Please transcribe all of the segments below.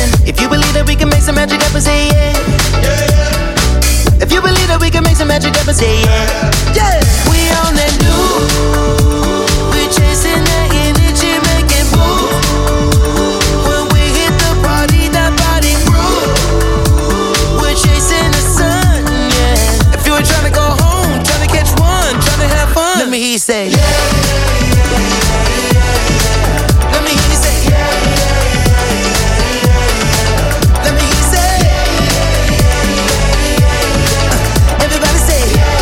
If you believe that we can make some magic happen, say yeah. If you believe that we can make some magic happen, say yeah. Yeah. We on that new. We're chasing that energy, make it move. When we hit the party, that body groove. We're chasing the sun, yeah. If you were trying to go home, trying to catch one, trying to have fun, let me hear you say yeah. Let me hear you say yeah. Let me hear you say everybody say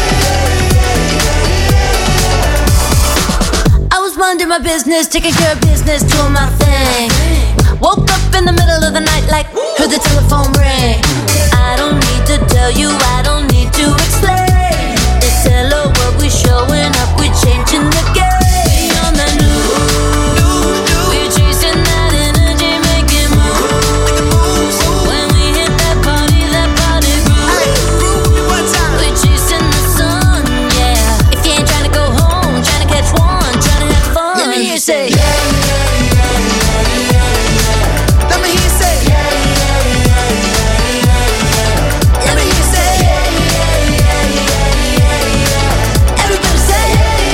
I was minding my business, taking care of business, doing my thing. Woke up in the middle of the night like, heard the telephone ring. I don't need to tell you, I don't need to explain. It's hello, what we showing up, we changing the game. On the new, we're chasing that energy, make it move. When we hit that body groove. We're chasing the sun, yeah. If you ain't trying to go home, trying to catch one, trying to have fun, let me hear you say yeah. Let me hear you say let me hear you say Everybody say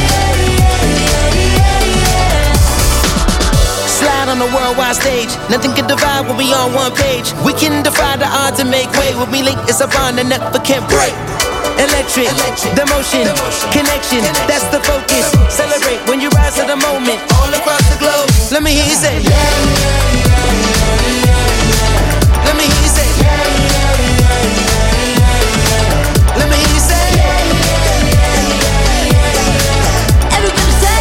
slide on the worldwide stage. Nothing can divide when we on one page. We can defy the odds and make way. When we link, it's a bond that never can break. Electric, the motion, connection, that's the focus. Celebrate when you rise to the moment. All across the globe. Let me hear you say let me hear you say let me hear you say everybody say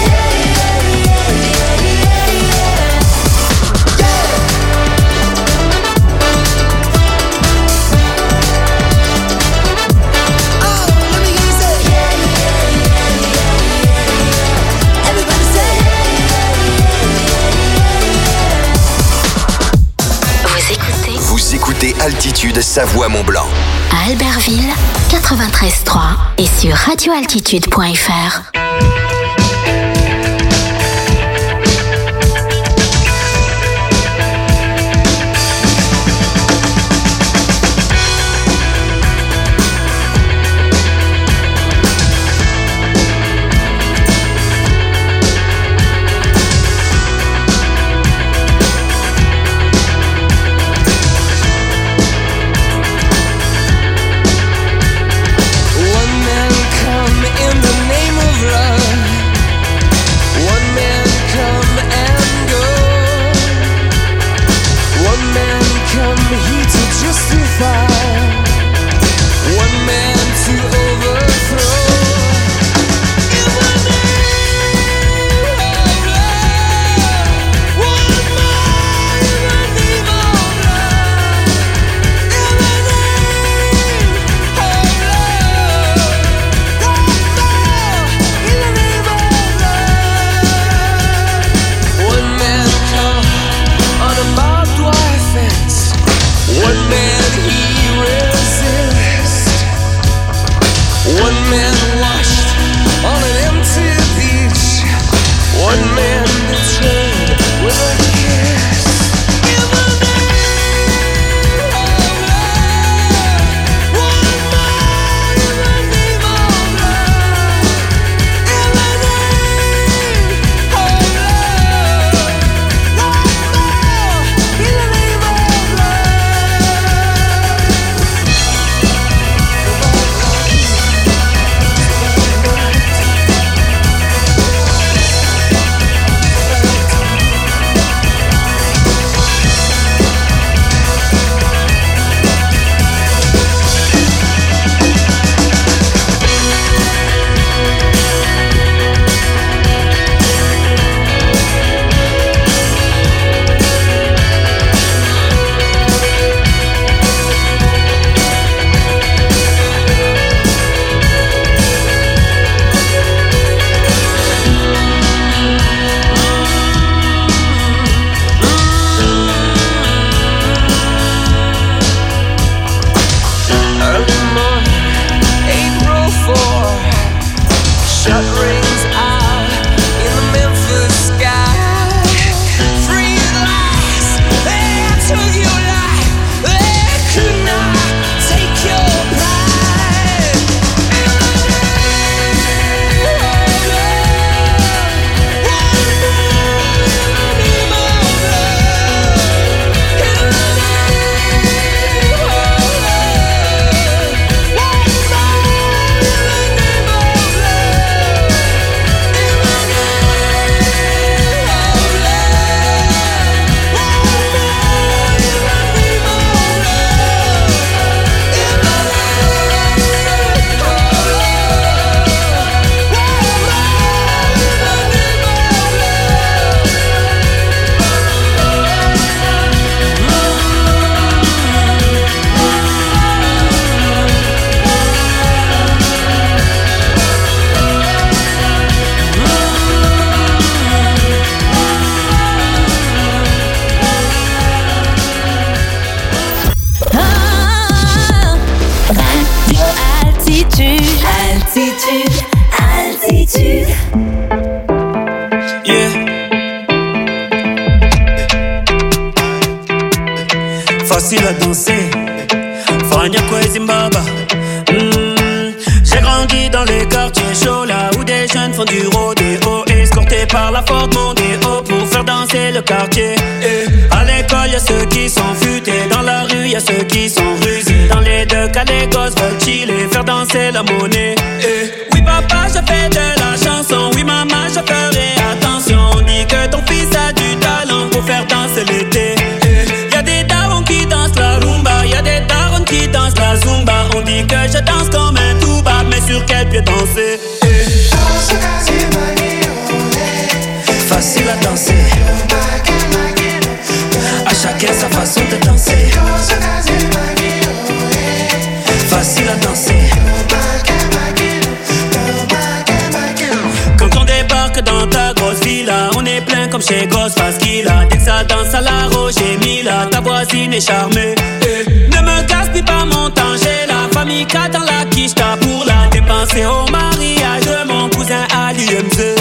Vous écoutez Altitude Savoie-Mont-Blanc. À Albertville, 93.3 et sur radioaltitude.fr. one man come in the name of love. Altitude, altitude. Yeah. Facile à danser. Fania Zimbabwe. J'ai grandi dans les quartiers chauds, là où des jeunes font du rodéo, escortés par la Ford Mondeo pour faire danser le quartier. À l'école, y'a ceux qui sont futés, dans la rue, y'a ceux qui sont rusés. Dans les deux cas, les gosses veulent chiller, faire danser la monnaie. Oui, papa, je fais de la chanson. Oui, maman, je ferai attention. On dit que ton fils a du talent pour faire danser l'été. Y'a des darons qui dansent la rumba, y'a des darons qui dansent la zumba. On dit que je danse comme un touba, mais sur quel pied danser? Facile à danser. À chacun sa façon de danser. Facile à danser. Quand on débarque dans ta grosse villa, on est plein comme chez Ghostface Killah. Dès que ça danse à la Roger Mila, ta voisine est charmée. Ne me gaspille pas mon temps, j'ai la famille dans la quicheta pour la dépenser au mariage de mon cousin Ali MZ.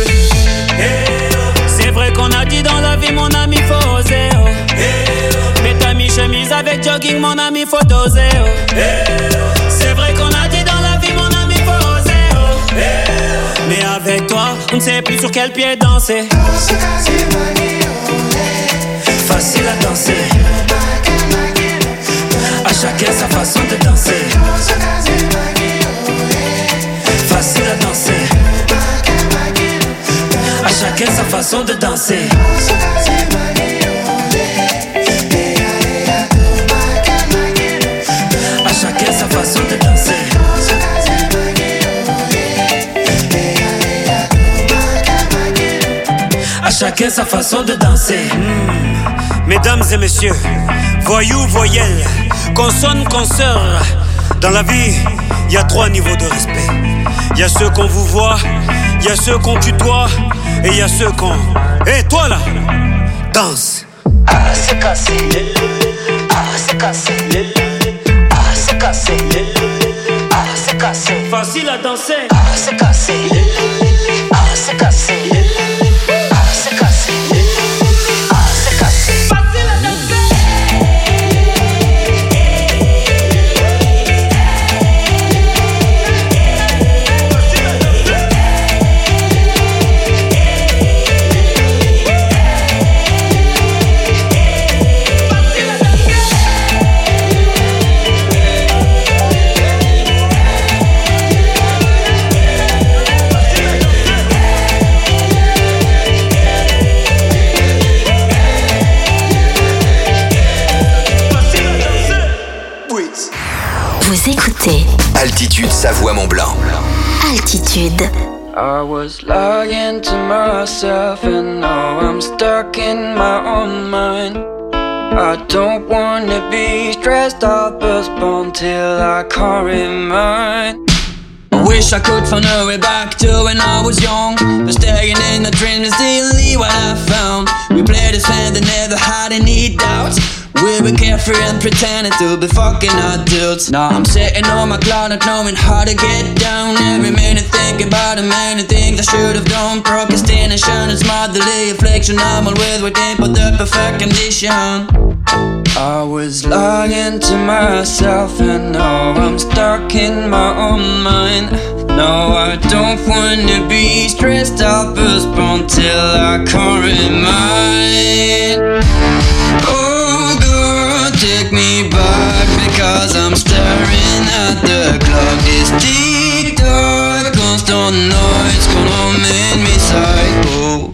C'est vrai qu'on a dit dans la vie, mon ami, faut oser. Mets ta mi-chemise avec jogging, mon ami, faut doser. C'est vrai qu'on a dit dans la vie, mon ami, faut oser. Mais avec toi, on ne sait plus sur quel pied danser. Facile à danser. À chacun sa façon de danser. Facile à danser. À chacun sa façon de danser. À chacun sa façon de danser. À chacun sa façon de danser. Mesdames et messieurs, voyous, voyelles, consonnes, consoeurs. Dans la vie, il y a 3 niveaux de respect. Il y a ceux qu'on vous voit, il y a ceux qu'on tutoie, et il y a ceux qu'on... Hé, toi là, danse. Ah, c'est cassé. Ah, c'est cassé. Ah, c'est cassé. Ah, c'est cassé. Facile à danser. Ah, c'est cassé. Ah, c'est cassé. Ah, c'est cassé. Ah, c'est cassé. Facile à danser. Vous écoutez Altitude Savoie-Mont-Blanc. Altitude. I was lying to myself and now I'm stuck in my own mind. I don't wanna be stressed out, postponed till I can't remind. I wish I could find a way back to when I was young, but staying in the dream is still what I found. We played as friends and never had any doubts. We were carefree and pretending to be fucking adults. Now I'm sitting on my cloud not knowing how to get down. Every minute thinking about the many things I should have done. Procrastination is motherly affliction. I'm always waiting for the perfect condition. I was lying to myself and now I'm stuck in my own mind. No, I don't wanna be stressed out, postponed till I can't remind. Oh God, take me back because I'm staring at the clock. This tick-tock, constant noise gonna make me psycho.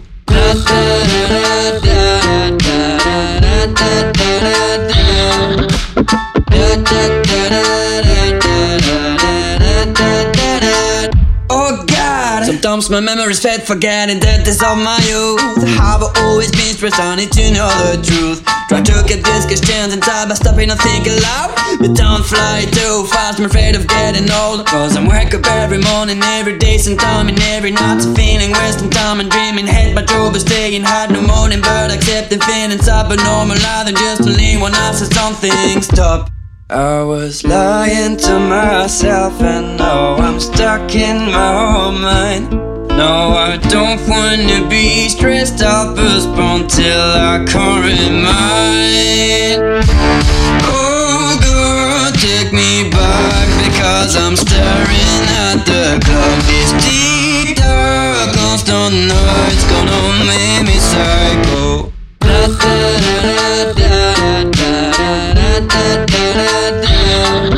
Oh God, sometimes my memories fade, forgetting that this all my youth. Have I always been stressed? I need to know the truth. Try to keep this questions inside by stopping and thinking loud. But don't fly too fast, I'm afraid of getting old. Cause I'm wake up every morning, every day, sometime and every night. So feeling wasting time and dreaming, head by trouble, staying hard no morning, but accepting feelings up and normalizing just to leave when I say something stop. I was lying to myself and now I'm stuck in my own mind. No, I don't wanna be stressed out, postponed till I can't remind. Oh God, take me back because I'm staring at the clock. This deep dark constant noise gonna make me psycho. Da da da da da da da da.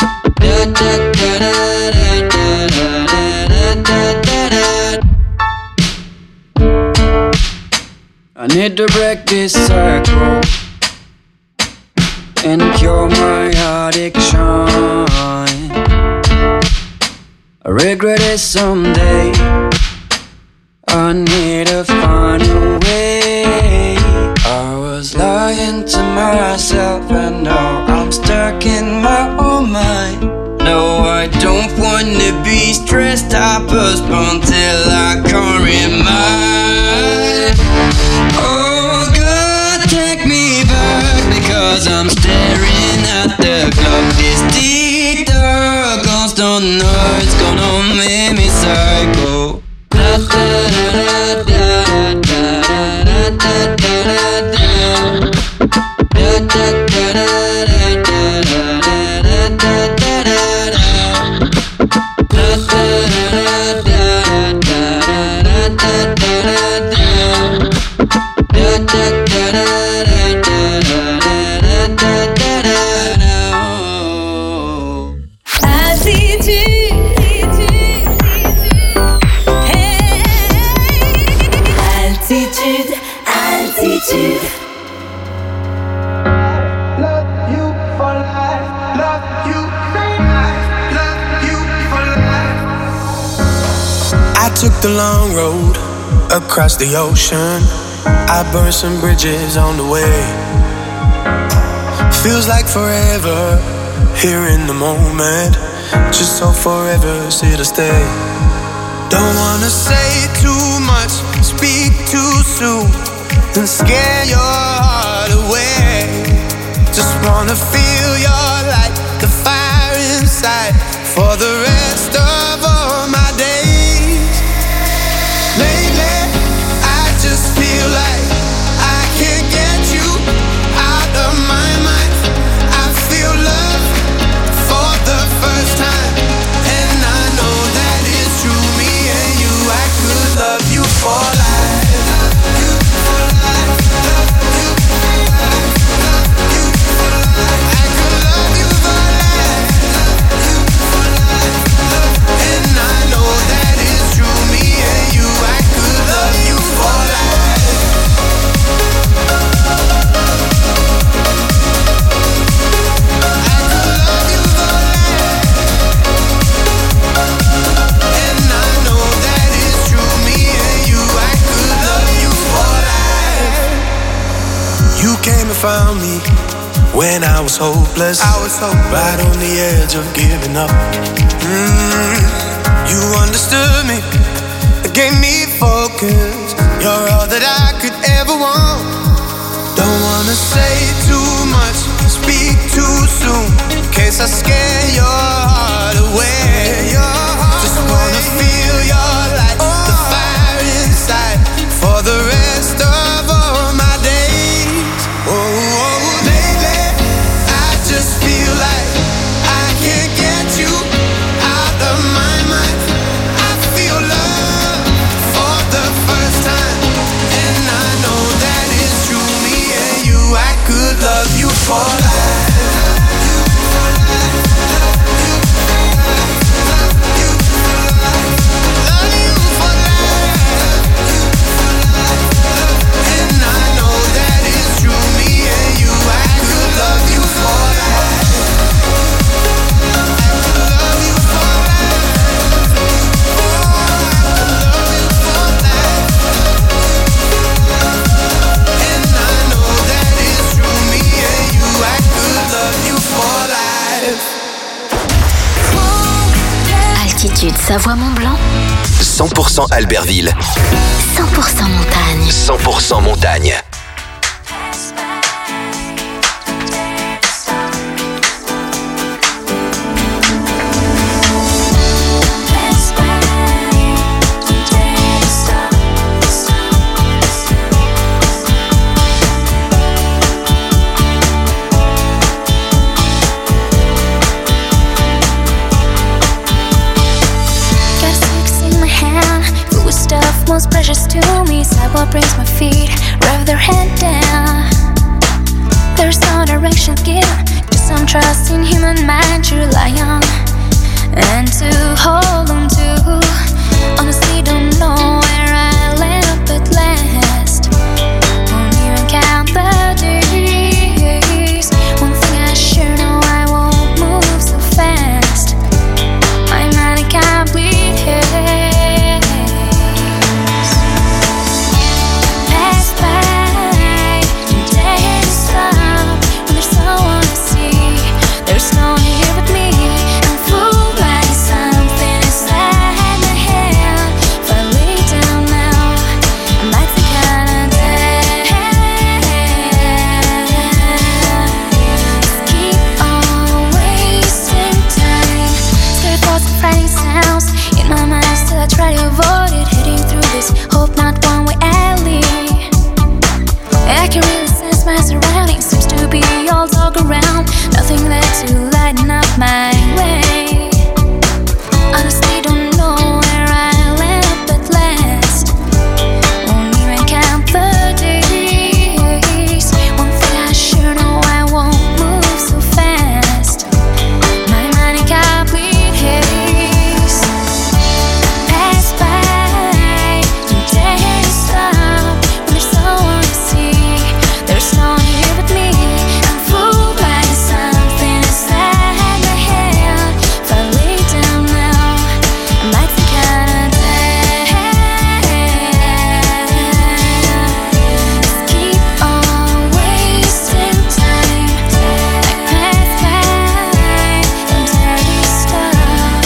I need to break this cycle and cure my addiction. I regret it someday. I need to find a way. I was lying to myself and now I'm stuck in my own mind. No, I don't wanna be stressed. I postpone till I can't remind. Oh God, take me back because I'm staring at the clock. This deep dark constant noise gonna make me psycho. Da da da da da da da da da da. Da da da da da da da da da da. Took the long road across the ocean. I burned some bridges on the way. Feels like forever here in the moment. Just so forever's here to stay. Don't wanna say too much, speak too soon, and scare your heart away. Just wanna feel your light, the fire inside, for the rest of all my days. Lately, I just feel like I can't get you out of my mind. I feel love for the first time, and I know that it's true. Me and you, I could love you for life. Love you for life. Love you for life. Love you for life. I could love you for life. Love you for life. And I know that it's true. Me and you, I could love you for life. I could love you for life. And I know that it's true. Me and you, I could love you for life. You came and found me when I was hopeless. Right on the edge of giving up. You understood me, gave me focus. You're all that I could ever want. Don't wanna say too much, speak too soon, in case I scare your heart away. Just wanna feel your light, the fire inside, for the rest of all my days. Lately, I just feel like I can't get you out of my mind. I feel love for the first time, and I know that it's true. Me and you, I could love you for life. Love you for life. And I know that it's true. Me and you, I could love you for life. I could love you for life. Love you for life. And I know that it's true. Me and you, I could love you for life. Altitude Savoie-Mont-Blanc, 100% Albertville, 100% montagne. 100% montagne. trust in human mind to rely on and to hold on to. Honestly, don't know where I'll end up at last. Won't even count the days. One thing I sure know, I won't move so fast. My mind can't bleed haze. Pass by, don't dare to stop. When there's someone to see, there's no one here but me. I'm fooled by something inside my head. If I lay down now, I might think I'm dead. Keep on wasting time. Scary thoughts and frightening sounds in my mind, still I try to avoid it. Heading through this hope not one-way alley. I can really sense my surroundings. Seems to be all dog around. Nothing there to lighten up my way. Honestly, don't know where I'll end up at last. Won't even count the days. One thing I sure know, I won't move so fast. My mind can't bleed haze. Pass by, don't dare to stop. When there's someone to see, there's no one here but me. I'm fooled by something inside my head. If I lay down now, I might think I'm dead. Just keep on wasting time. Like pass by, don't dare to stop.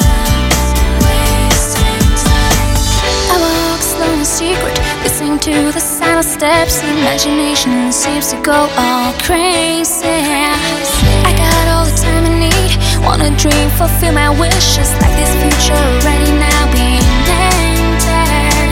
Wasting time. I walk slow in secret, listening to the sound of steps. Imagination seems to go all crazy. I got all the time I need. Wanna dream, fulfill my wishes. Like this future already now being entered.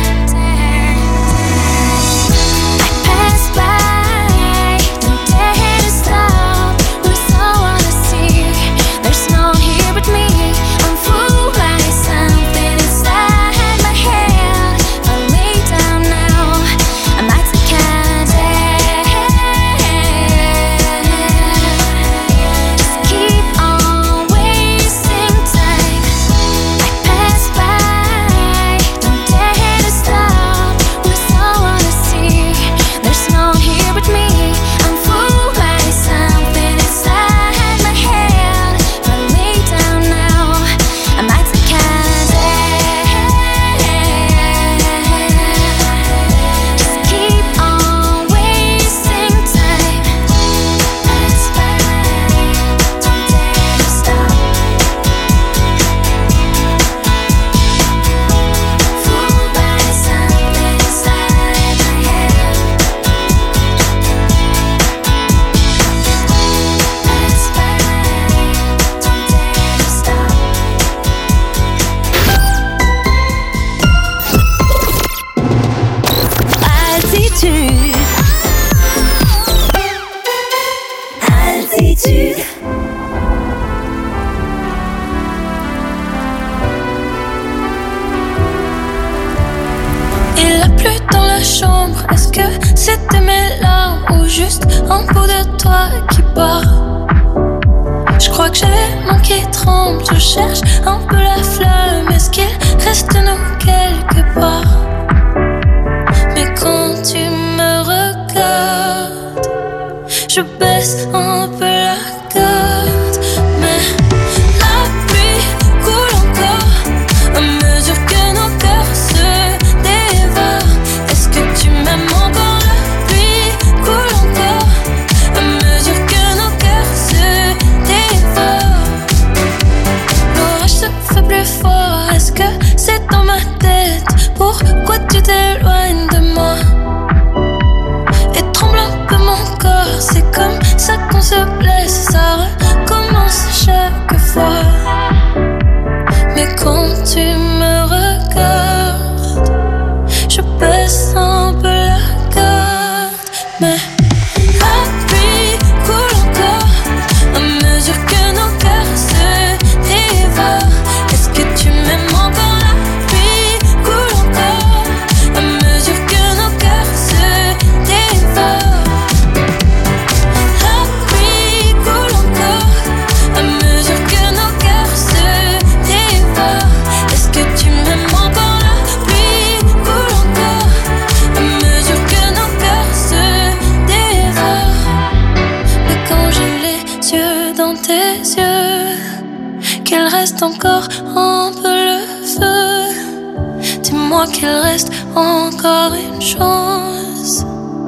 I pass by, don't dare to stop. When there's someone to see, there's no one here but me. I'm fooled by something inside my head. If I lay down now, I might think I'm dead. Just keep on wasting time. I pass by, don't dare to stop. When there's someone to see, there's no one here but me. I'm fooled by something inside my head. If I lay down now, I might think I'm dead. Just keep on wasting time. Pass by, don't dare to stop. Fooled by something inside my head. Pass by, don't dare to stop. Altitude. Altitude. Il a plu dans la chambre. Est-ce que c'était mes larmes ou juste un bout de toi qui part? Je crois que j'ai manqué tremble. Je cherche un peu la flamme. Est-ce qu'il reste de nous quelque part? Mais quand tu me regardes, je baisse un peu la garde. Mais la pluie coule encore à mesure que nos cœurs se dévorent. Est-ce que tu m'aimes encore? La pluie coule encore à mesure que nos cœurs se dévorent. L'orage se fait plus fort. Est-ce que c'est dans ma tête? Pourquoi tu t'éloignes de moi? Et tremble un peu mon corps. C'est comme ça qu'on se blesse. Ça recommence chaque fois. Mais quand tu me regardes, je baisse un peu la garde. Mais la pluie coule encore à mesure que nos cœurs se dévorent. Est-ce que tu m'aimes encore? La pluie coule encore à mesure que nos cœurs se dévorent. La pluie coule encore dans tes yeux, qu'il reste encore un peu le feu. Dis-moi qu'il reste encore une chance.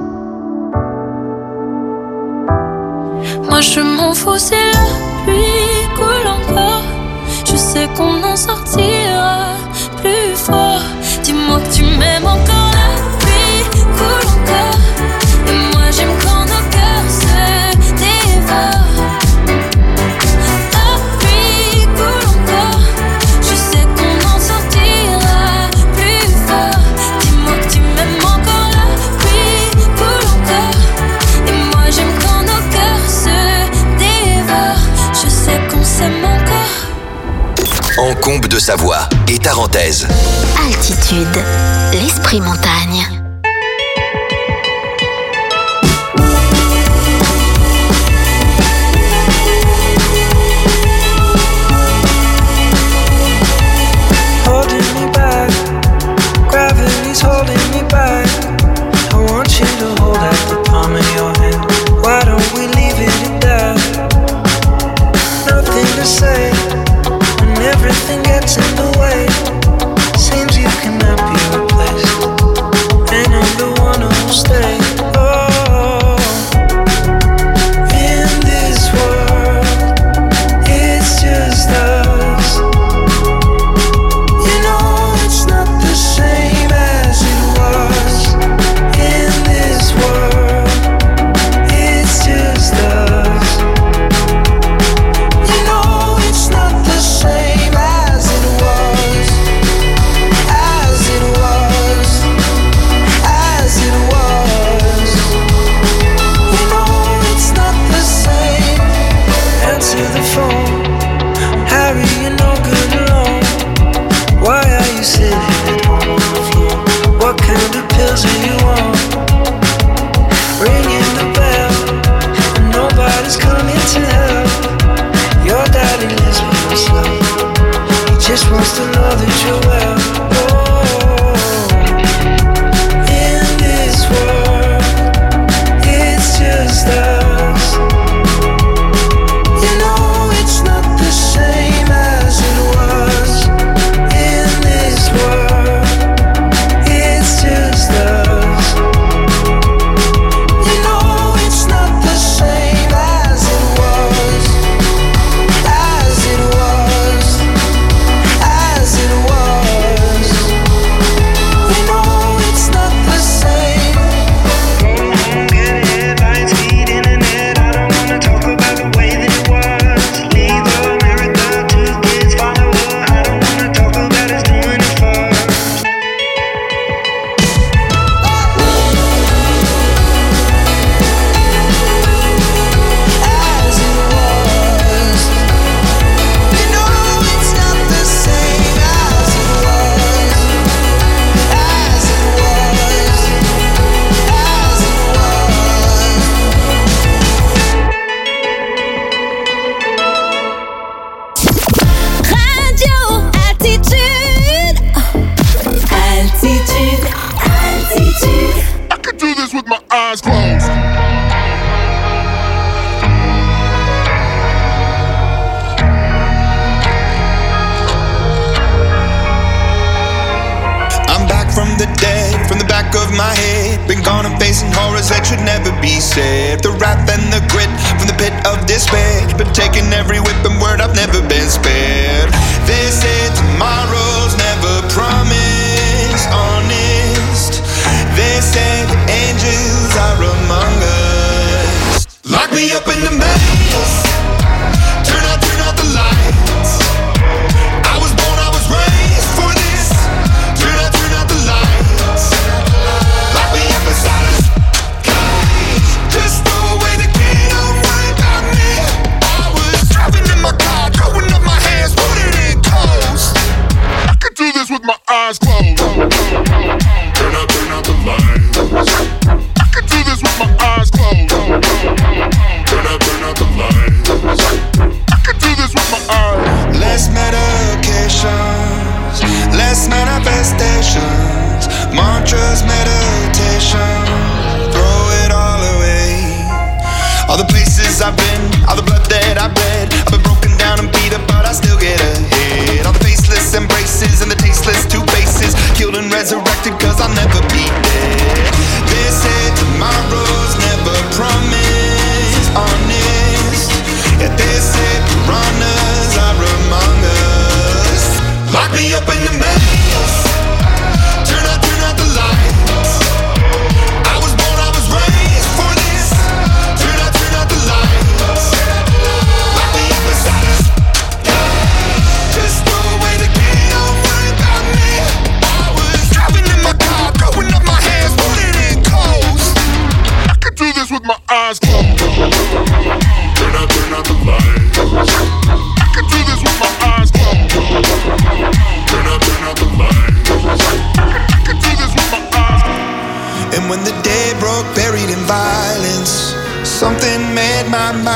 Moi je m'en fous si la pluie coule encore. Je sais qu'on en sortira plus fort. Dis-moi que tu m'aimes encore, la pluie coule encore. Et moi j'aime quand nos cœurs se dévorent. La pluie coule encore. Je sais qu'on en sortira plus fort. Dis-moi que tu m'aimes encore, la pluie coule encore. Et moi j'aime quand nos cœurs se dévorent. Je sais qu'on s'aime encore. En Combe de Savoie et Tarentaise. Altitude, l'esprit montagne. Holding me back, gravity's holding me back. I want you to hold out the palm of your hand. Why don't we leave it at that? Nothing to say when everything gets in the way. Seems you cannot be replaced, and I'm the one who'll stay. Oh, in this world, it's just us. You know it's not the same as it was. In this world, it's just us. You know it's not the same as it was. As it was. As it was. You know it's not the same. Answer the phone. Harry, you're no good alone. Why are you sitting at home on the floor? What kind of pills are you on? Ringing the bell, and nobody's coming to help. Your daddy lives by himself. He just wants to know that you're well. Oh, in this world, it's just us. You know it's not the same as it was. In this world, it's just us. You know it's not the same as it was. As it was. As it was. You know it's not the same. Get headlines, feed internet. I don't wanna talk about the way that it was. Leave America, 2 kids follow her. I don't wanna talk about us doing it first. As it was. You know it's not the same as it was. As it was. As it was. Radio Altitude. Altitude. Altitude. I could do this with my eyes closed. I'm back from the dead, from the back of my head. Been gone and facing horrors that should never be said. The wrath and the grit from the pit of despair. Been taking every whip and word, I've never been spared. They said tomorrow's never promised, honest. They said angels are among us. Lock me up in the maze. Turn out the lights. I was born, I was raised for this. Turn out the lights. Lock me up inside a cage. Just throw away the key, don't worry about me. I was driving in my car, throwing up my hands, putting in coast. I could do this with my eyes closed. Turn out the lights. I could do this with my eyes closed. Turn out the lights. I could do this with my eyes. Less medications, less manifestations, mantras, meditation, throw it all away. All the places I've been, all the blood that I've bled.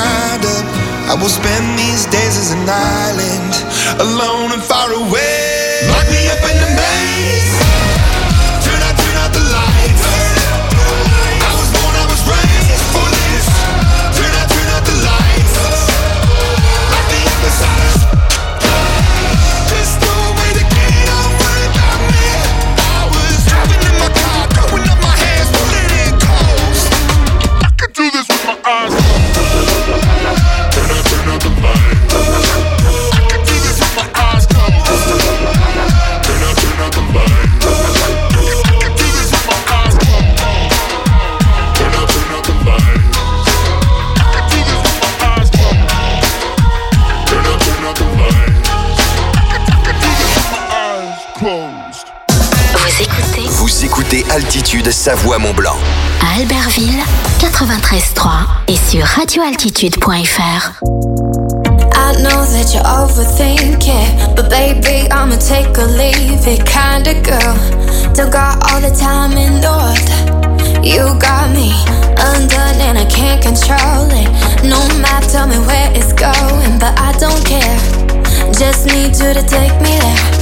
mind up. I will spend these days as an island, alone and far away. Lock me up in the maze. Turn out the lights. I was born, I was raised for this. Turn out the lights. Lock me up inside. Just throw away the key, don't worry about me. I was driving in my car, throwing up my hands, pulling in close. I can do this with my eyes closed. Turn out the lights. I can do this with my eyes closed. Turn out the lights. I can do this with my eyes closed. Turn out the lights. I can do this with my eyes closed. Turn out the lights. Vous écoutez Altitude Savoie-Mont-Blanc. À Albertville, 93.3 et sur radioaltitude.fr. I know that you overthink it, but baby, I'ma take or leave it kind of girl. Don't got all the time in the world. You got me undone and I can't control it. No map, tell me where it's going, but I don't care. Just need you to take me there.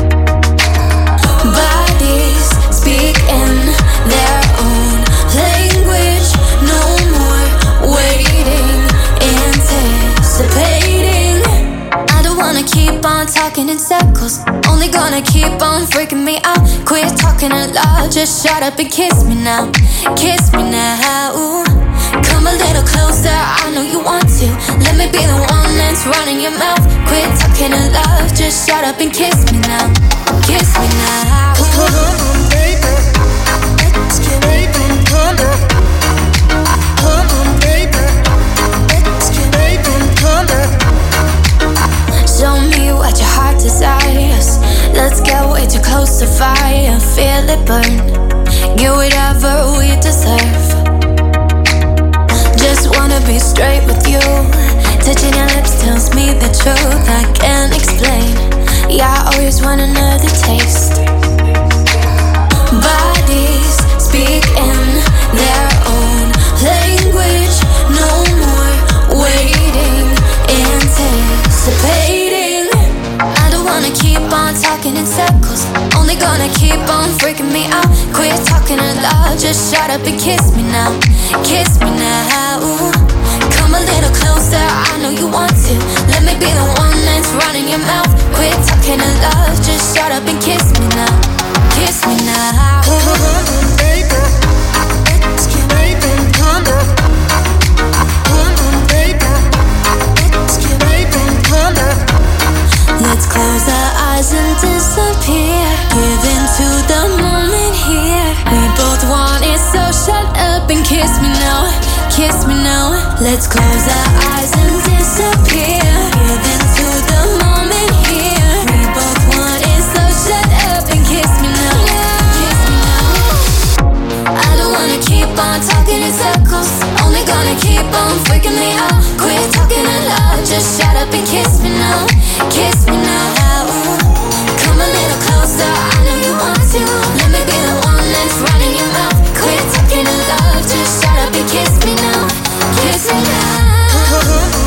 Bodies speak in their own language. No more waiting, anticipating. I don't wanna keep on talking in circles. Only gonna keep on freaking me out. Quit talking a lot, just shut up and kiss me now. Kiss me now. Ooh. Come a little closer, I know you want to. Let me be the one that's running your mouth. Quit talking a lot, just shut up and kiss me now. Kiss me now. Come on, baby. Let's get baby, come on. Come on, baby. Let's get baby, come on. Show me what your heart desires. Let's get way too close to fire. Feel it burn. Get whatever we deserve. Just wanna be straight with you. Touching your lips tells me the truth. I can't explain. Yeah, I always want another taste. Bodies speak in their own language. No more waiting, anticipating. I don't wanna keep on talking in circles. Only gonna keep on freaking me out. Quit talking a lot, just shut up and kiss me now. Kiss me now. Ooh. Come a little closer, I know you want to. Let me be the one that's running your mouth. Quit talking a lot, just shut up and kiss me now. Kiss me now. Come on, baby. Let's get baby, come on. Come on, baby. Let's get baby, come on. Let's close our eyes and disappear. Give into the moment here. We both want it, so shut up and kiss me now. Kiss me now. Let's close our eyes and disappear. Give into the moment here. We both want it, so shut up and kiss me now. Kiss me now. I don't wanna keep on talking in circles. Only gonna keep on freaking me out. Quit talking a lot, just shut up and kiss me now. Kiss me now. Come a little closer, I know you want to. Let me be the one that's running your mouth. Quit talking a lot, just shut up and kiss me now. Kiss me now.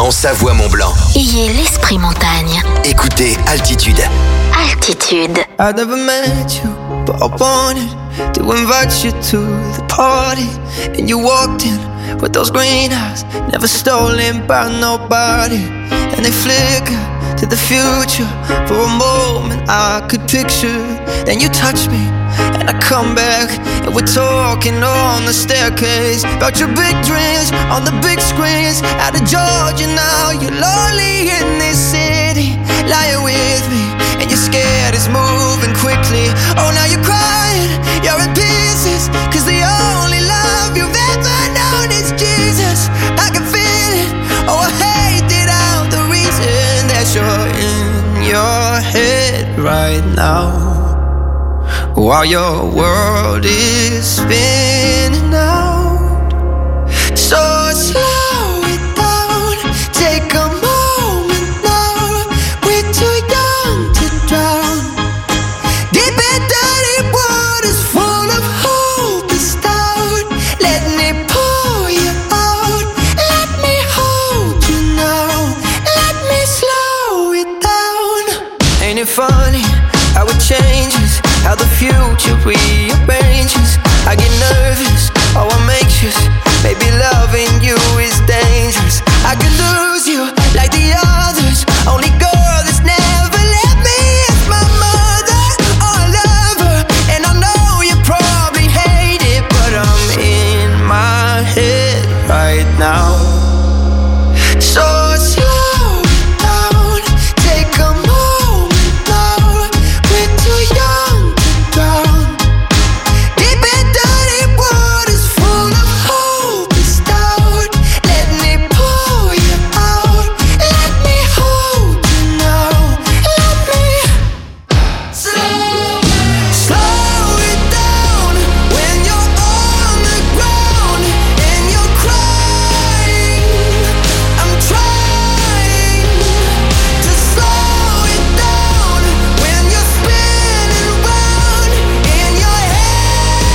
en Savoie-Mont-Blanc. Ayez l'esprit montagne. Écoutez Altitude. Altitude. I never met you, but I wanted to invite you to the party. And you walked in with those green eyes, never stolen by nobody. And they flicker to the future. For a moment I could picture. Then you touch me and I come back, and we're talking on the staircase about your big dreams on the big screens. Out of Georgia now, you're lonely in this city, lying with me, and you're scared it's moving quickly. Oh, now you're crying, you're in pieces, cause the only love you've ever known is Jesus. I can feel it, oh I hate it out, the reason that you're in your head right now, while your world is spinning out. So slow it down, take a moment now. We're too young to drown. Deep and dirty waters full of hope is down. Let me pull you out, let me hold you now, let me slow it down. Ain't it funny how it changes, how the future rearranges? I get nervous, oh I'm anxious, maybe loving you is dangerous. I could lose you like the others, only girl that's never left me is my mother. Oh I love her, and I know you probably hate it, but I'm in my head right now. So slow down, take a moment now. We're too young to drown. Deep and dirty waters full of hope is down. Let me pull you out, let me hold you now, let me slow it down. When you're on the ground and you're crying, I'm trying to slow it down. When you're spinning round in your head,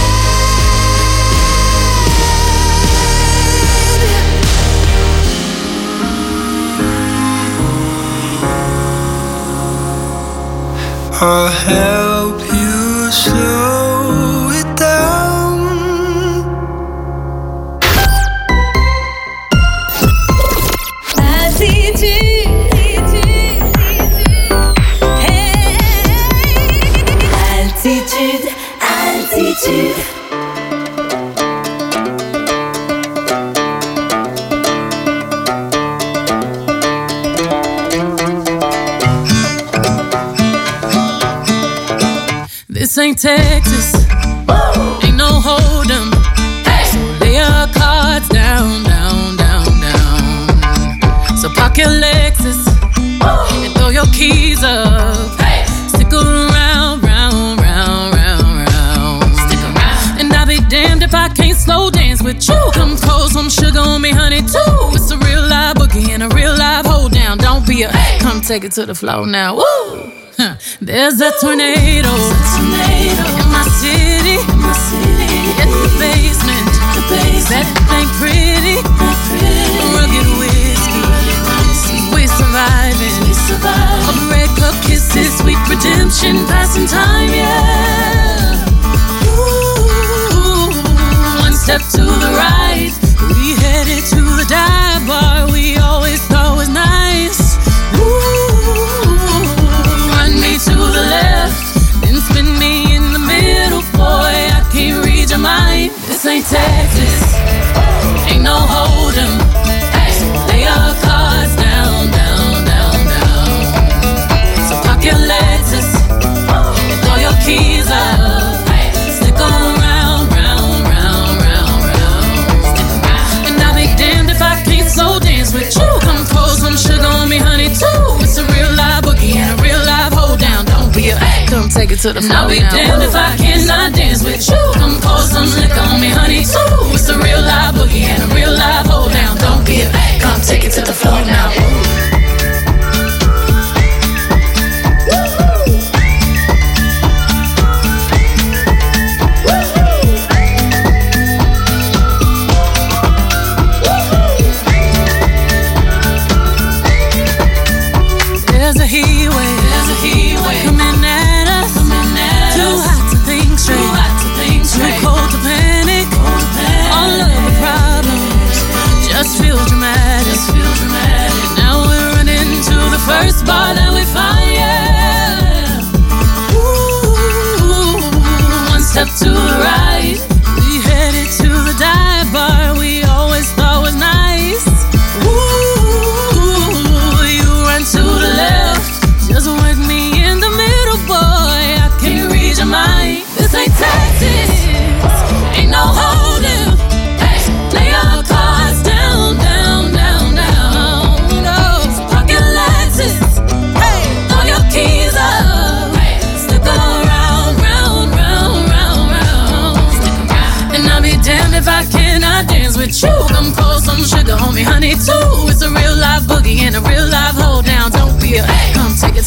I'll help you slow it down. Altitude, altitude. This ain't Texas, ain't no hold'em. So lay your cards down, down, down, down. So park your Lexus and throw your keys up. Stick around, round, round, round, round. Stick around. And I'll be damned if I can't slow dance with you. Come pour some sugar on me, honey, too. It's a real live boogie and a real live hold down. Don't be a come take it to the floor now. Woo! There's a tornado in my city, in the basement. That ain't pretty. Rugged whiskey, we surviving. All the red cup kisses, sweet redemption, passing time, yeah. Ooh, one step to the right, we headed to the dive bar we always thought was nice. To the left, then spin me in the middle, boy, I can't read your mind. This ain't Texas, ain't no hold'em. So lay your cards down, down, down, down. So park your Lexus and throw your keys up. Stick around, round, round, round, round. And I'll be damned if I can't slow dance with you. Come pour some sugar on me, honey, too. It's a real live boogie and a real live hold down. Don't be a come take it to the floor. I'll be damned if I cannot dance with you. Come pour some liquor on me, honey, too. It's a real live boogie and a real live hold down. Don't be a come take it to the floor now.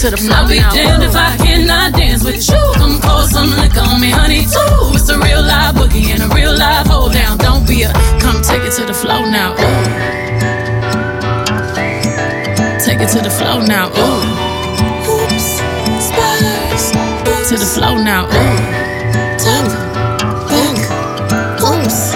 to the flow. I'll be damned if I cannot dance with you. Come pour some liquor on me, honey, too. It's a real live boogie and a real live hold down. Don't be a, come take it to the flow now. Ooh. Take it to the flow now. Ooh. Oops, spurs. To the flow now. Ooh. Tap, back, oops.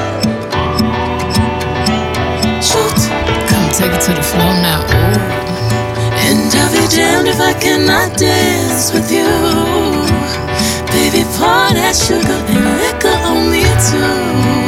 Shoot. Come take it to the flow now. Ooh. And I'll be damned if I cannot dance with you. Baby, pour that sugar and liquor on me too.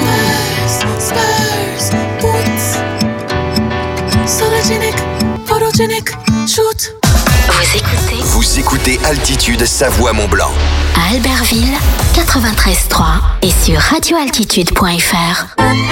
Spurs, boots. Sologenic, photogenic, shoot. Vous écoutez Altitude Savoie-Mont-Blanc. À Albertville, 93.3 et sur radioaltitude.fr.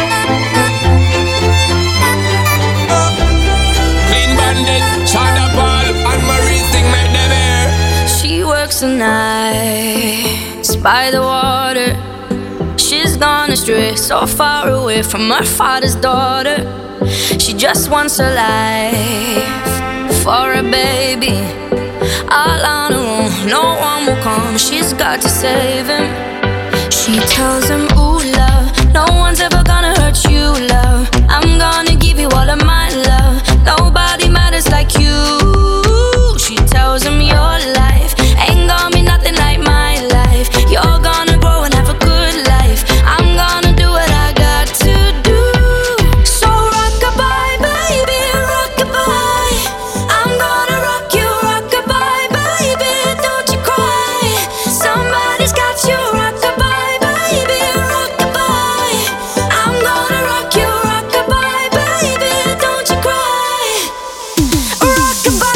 She works the nights by the water. She's gone astray, so far away from her father's daughter. She just wants a life for a baby. All on her own, no one will come. She's got to save him. She tells him, ooh, love, no one's ever gonna hurt you, love. I'm gonna give you all of my love. Nobody matters like you. She tells him your life ain't gonna be nothing like my life. You're gonna grow and have a good life. I'm gonna do what I got to do. So rock-a-bye, baby, rock-a-bye. I'm gonna rock you, rock-a-bye, baby, don't you cry. Somebody's got you, rock-a-bye, baby, rock-a-bye. I'm gonna rock you, rock-a-bye, baby, don't you cry. Rock-a-bye.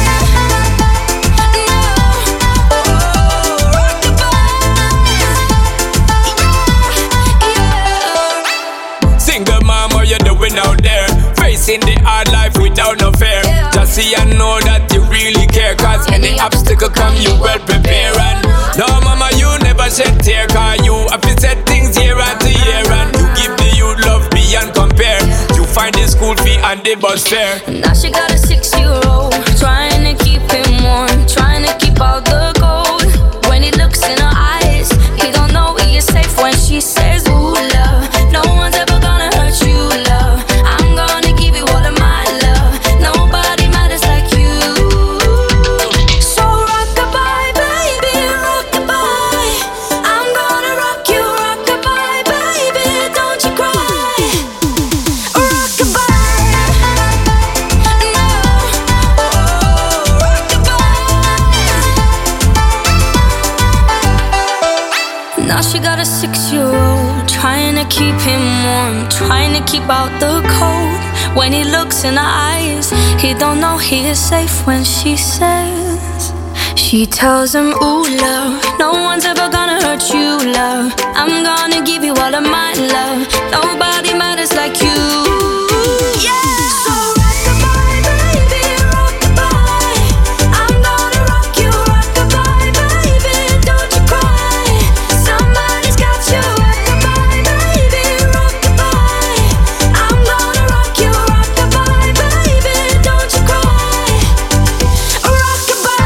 Single mom, what you doing out there? Facing the hard life without no fear. Just see and know that you really care. Cause any obstacle come, you well prepare. And no mama, you never shed tear. Cause you have to set things year after year. And you give the youth love beyond compare. You find the school fee and the bus fare. Now she got a 6-year-old, trying to keep him warm, trying to keep out the cold. When he looks in her eyes, he don't know he is safe when she says, ooh, love, no one's ever gonna hurt you, love. I'm gonna give you all of my love. Nobody matters like you. So rock-a-bye, baby, rock-a-bye. I'm gonna rock you, rock-a-bye, baby, don't you cry. Rock-a-bye. Now she got a 6-year-old, trying to keep him warm, trying to keep out the cold. When he looks in her eyes, he don't know he is safe when she says. She tells him, ooh, love, no one's ever gonna hurt you, love. I'm gonna give you all of my love. Nobody matters like you. Yeah. So rock-a-bye, baby, rock-a-bye. I'm gonna rock you, rock-a-bye, baby, don't you cry. Somebody's got you, rock-a-bye, baby, rock-a-bye. I'm gonna rock you, rock-a-bye, baby, don't you cry. Rock-a-bye.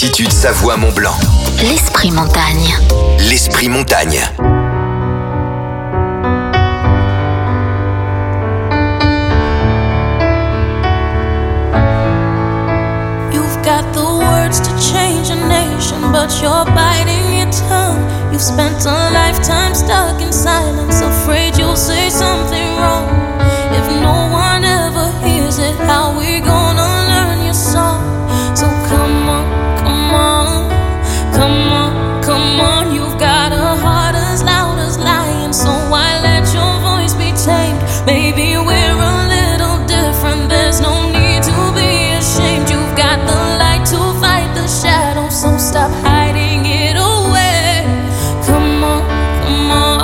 Altitude Savoie Mont-Blanc. L'esprit montagne. L'esprit montagne. You've got the words to change a nation, but you're biting your tongue. You've spent a lifetime stuck in silence, afraid you'll say something wrong. If no one ever hears it, how we gonna learn your song? So come on, come on, come on, come on. You've got a heart as loud as lion, so why let your voice be tamed? Maybe we're a little different, there's no need to be ashamed. You've got the light to fight the shadow, so stop hiding it away. Come on, come on.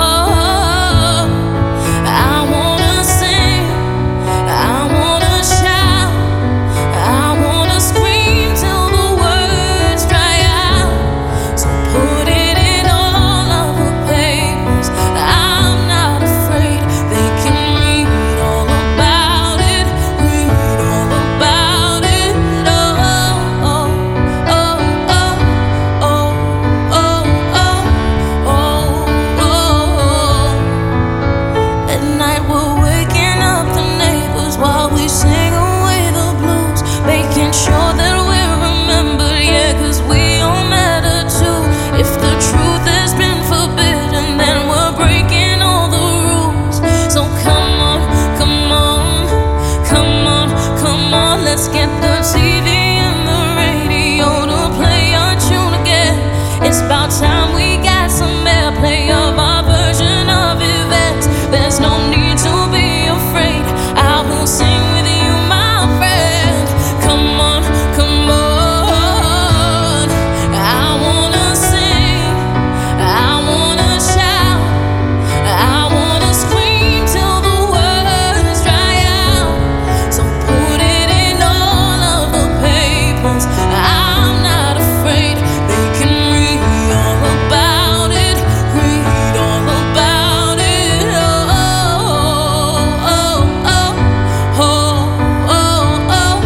I wanna sing, I wanna shout, I wanna scream till the words dry out. So put it in all of the papers, I'm not afraid. They can read all about it, read all about it. Oh, oh, oh, oh, oh, oh, oh, oh, oh. At night we're waking up the neighbors while we sing away the blues, making sure that we're remembered, yeah, 'cause we all matter too. If the truth has been forbidden, then we're breaking all the rules. So come on, come on, come on, come on. Let's get the TV and the radio to play our tune again. It's about time we got some airplay of our version of events. There's no need to be afraid, I will sing with you, my friend. Come on, come on. I wanna sing, I wanna shout, I wanna scream till the words dry out. So put it in all of the papers, I'm not afraid. They can read all about it, read all about it. Oh, oh, oh, oh, oh, oh,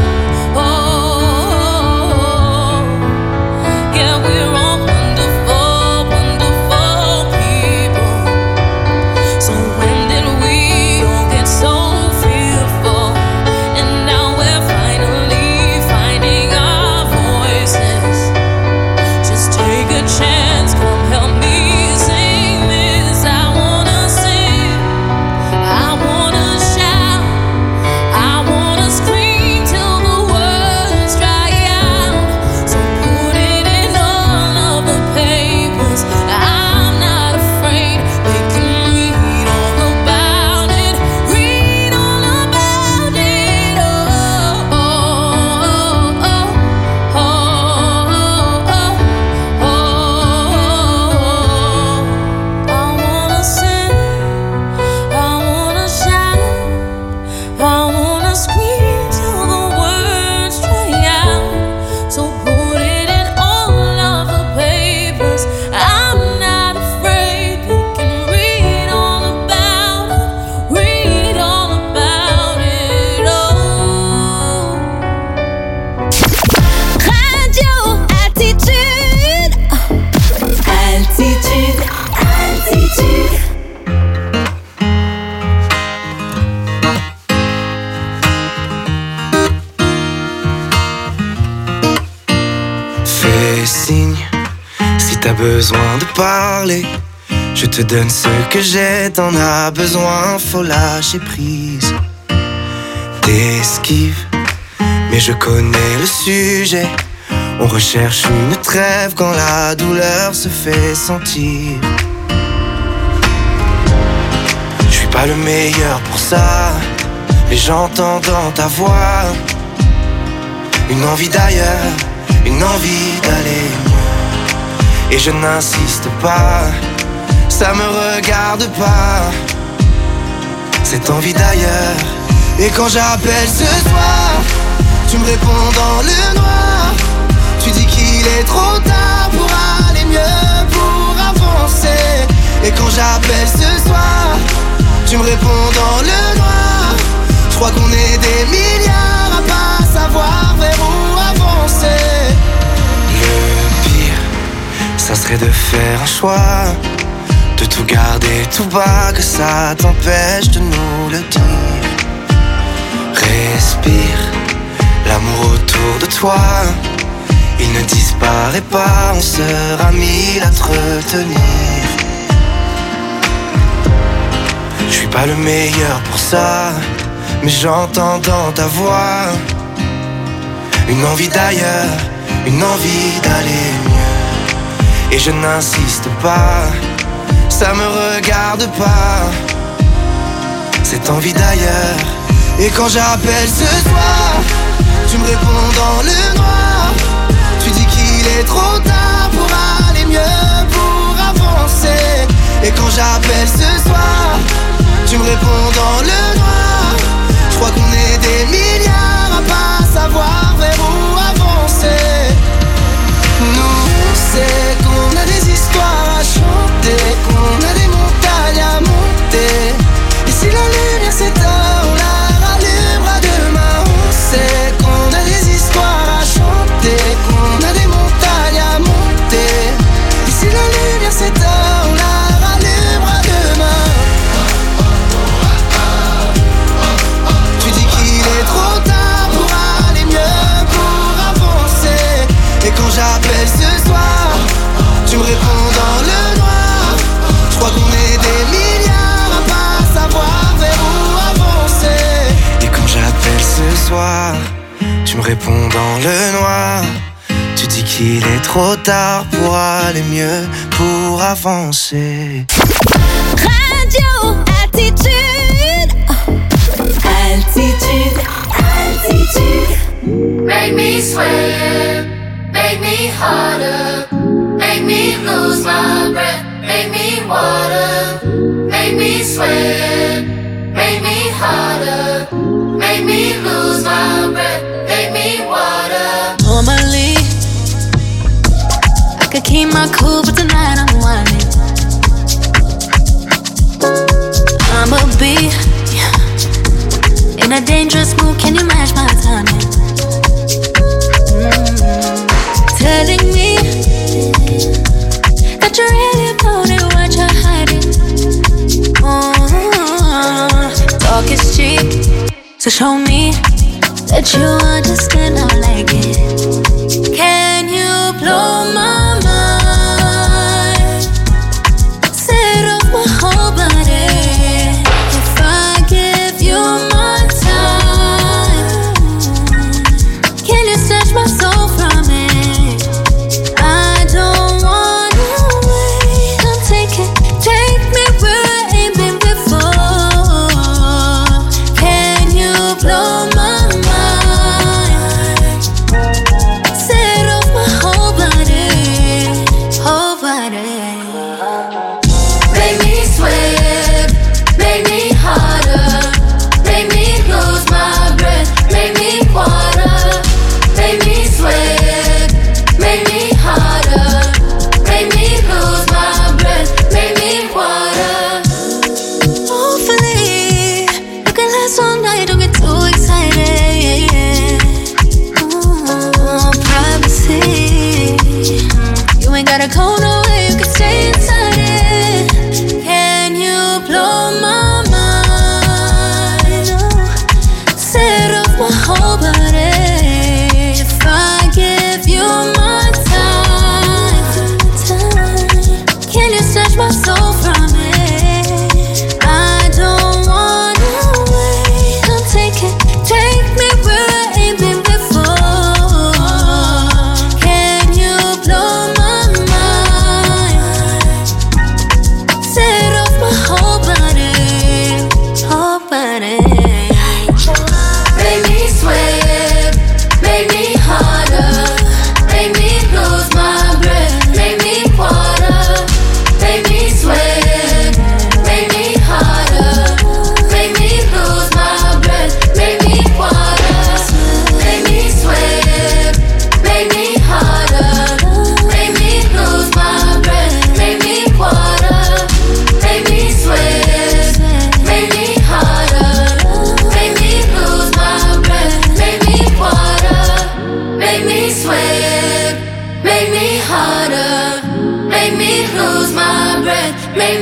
oh. Yeah, we're all wonderful, wonderful people. So when did we all get so fearful? And now we're finally finding our voices. Just take a chance, come help me sing this. I wanna sing, I wanna shout, I wanna scream till the words dry out. So put it in all of the papers, I'm not afraid. They can read all about it, read all about it. Oh, oh, oh, oh, oh, oh. I wanna sing, I wanna shout, I wanna scream till the words dry out. So put it in all of the papers, I'm not afraid. They can read all about it, read all about it. Oh. Radio Altitude. Altitude, altitude. Fais signe si t'as besoin de parler. Je te donne ce que j'ai, t'en as besoin, faut lâcher prise. T'esquives, mais je connais le sujet. On recherche une trêve quand la douleur se fait sentir. Je suis pas le meilleur pour ça, mais j'entends dans ta voix une envie d'ailleurs, une envie d'aller mieux. Et je n'insiste pas, ça me regarde pas, cette envie d'ailleurs. Et quand j'appelle ce soir, tu me réponds dans le noir. Tu dis qu'il est trop tard pour aller mieux, pour avancer. Et quand j'appelle ce soir, tu me réponds dans le noir. Je crois qu'on est des milliards à pas savoir vers où avancer. Le ça serait de faire un choix, de tout garder tout bas, que ça t'empêche de nous le dire. Respire, l'amour autour de toi, il ne disparaît pas, on sera mille à te retenir. Je suis pas le meilleur pour ça, mais j'entends dans ta voix une envie d'ailleurs, une envie d'aller mieux. Et je n'insiste pas, ça me regarde pas, cette envie d'ailleurs. Et quand j'appelle ce soir, tu me réponds dans le noir. Tu dis qu'il est trop tard pour aller mieux, pour avancer. Et quand j'appelle ce soir, tu me réponds dans le noir. Je crois qu'on est des milliards à pas savoir vers où avancer. Nous, c'est qu'on a des histoires à chanter, qu'on a des montagnes à monter. Et si la lumière s'éteint, on la rallumera demain. On sait qu'on a des histoires à chanter, qu'on a des montagnes à monter. Et si la lumière s'éteint, on la rallumera demain. Tu dis qu'il est trop tard pour aller mieux, pour avancer. Et quand j'appelle ce soir, tu me réponds dans le noir. Je crois qu'on est des milliards à pas savoir vers où avancer. Et quand j'appelle ce soir, tu me réponds dans le noir. Tu dis qu'il est trop tard pour aller mieux, pour avancer. Radio Attitude. Altitude, altitude. Make me sweat, make me harder, make me lose my breath, make me water, make me sweat, make me harder, make me lose my breath, make me water. Normally, I could keep my cool, but tonight I'm whining. I'ma be in a dangerous mood, can you match my timing? Telling me that you really about it, what you're hiding. Talk is cheap, so show me that you understand I like it. Can you blow my mind? Set off my whole body. If I give you my time, can you snatch my soul from it? I don't wanna wait. Come take me where I ain't been before. Can you blow my mind? Set off my whole body, whole body. Make me sweat, make me harder,